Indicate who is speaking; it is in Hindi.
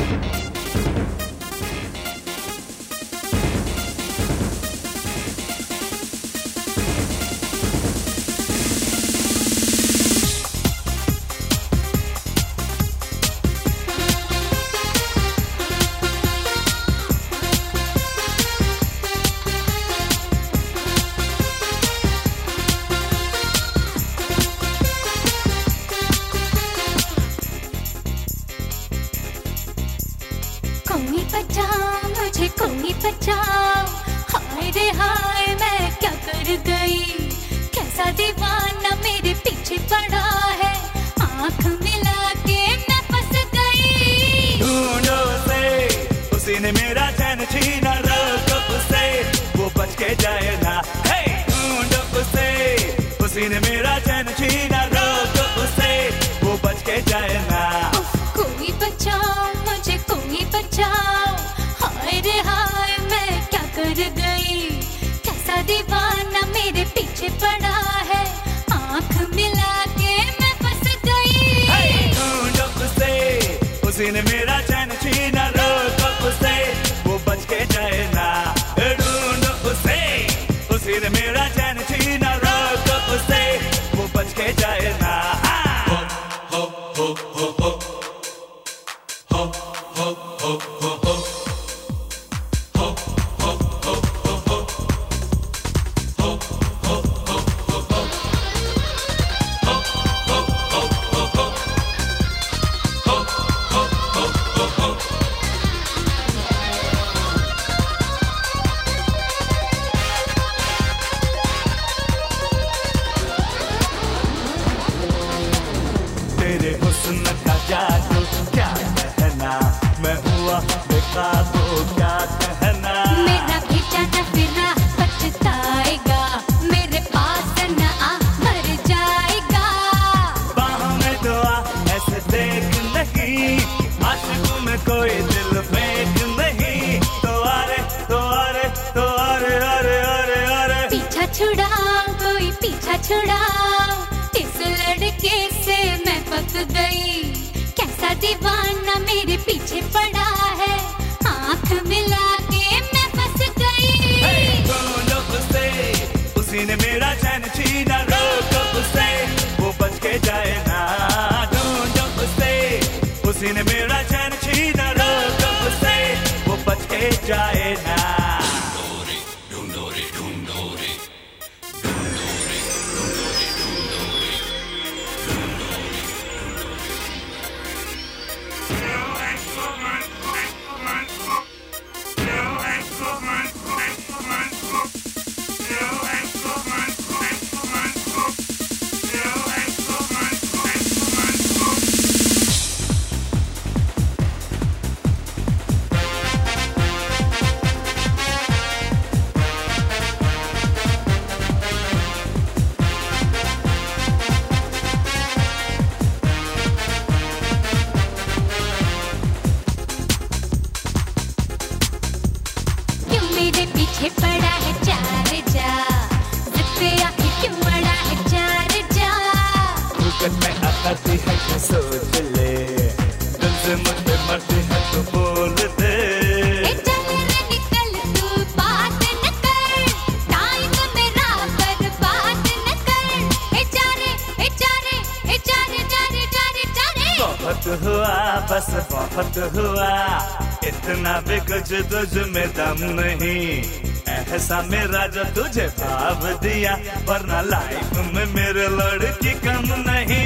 Speaker 1: कोई बचाओ मुझे, कोई बचाओ, हाय रे हाय मैं क्या कर गई, कैसा दीवाना मेरे पीछे पड़ा है, आँख मिला के मैं फंस गई।
Speaker 2: ढूंढो उसे, उसी ने मेरा चैन छीना, रोको उसे, वो बच के जाए ना। ढूंढो उसे, उसी ने मेरा चैन छीना, रोको उसे, वो बच के जाए ना।
Speaker 1: कोई बचाओ मुझे, कोई बचाओ, हाय रे हाय मैं क्या कर गई, कैसा दीवाना मेरे पीछे पड़ा है, आँख मिला के मैं फंस गई।
Speaker 2: ढूंढो उसे, उसी ने मेरा चैन छीना, रोको उसे, वो बच के जाए ना। ढूंढो उसे, उसी ने मेरा चैन छीना, रोको उसे, वो बच के जाए ना। तेरे हुस्न का जादू क्या कहना, मैं हुआ बेकाबू क्या कहना।
Speaker 1: मेरा भेजा न फिरा पछताएगा, मेरे पास न आ मर जाएगा।
Speaker 2: बाहों में दुआ ऐसे देख नहीं, आशिकों में कोई दिल फेंक नहीं। तो अरे तो अरे तो अरे अरे अरे अरे
Speaker 1: पीछा छुड़ाओ, कोई पीछा छुड़ाओ, इस लड़के से मैं फंस गई, कैसा दीवाना मेरे पीछे पड़ा है, आँख मिला के मैं फंस गई।
Speaker 2: ढूंढो उसे, उसी ने मेरा चैन छीना, रोको उसे, वो बच के जाए ना। ढूंढो उसे, उसी ने मेरा चैन छीना, रोको उसे, वो बच के जाए ना।
Speaker 1: मेरे पीछे पड़ा है चार जा, जिद पे आके क्यों अड़ा है चार जा।
Speaker 2: भूकत में आती है तो सोच ले, दिल से मुझ पे मरती है तो बोल दे।
Speaker 1: चल रे निकल तू बात न कर, टाइम मेरा बर्बाद न कर।
Speaker 2: बहुत हुआ बस बहुत हुआ, इतना भी कुछ तुझ में दम नहीं, ऐसा मेरा जो तुझे भाव दिया, वरना लाइफ में मेरे लड़की कम नहीं।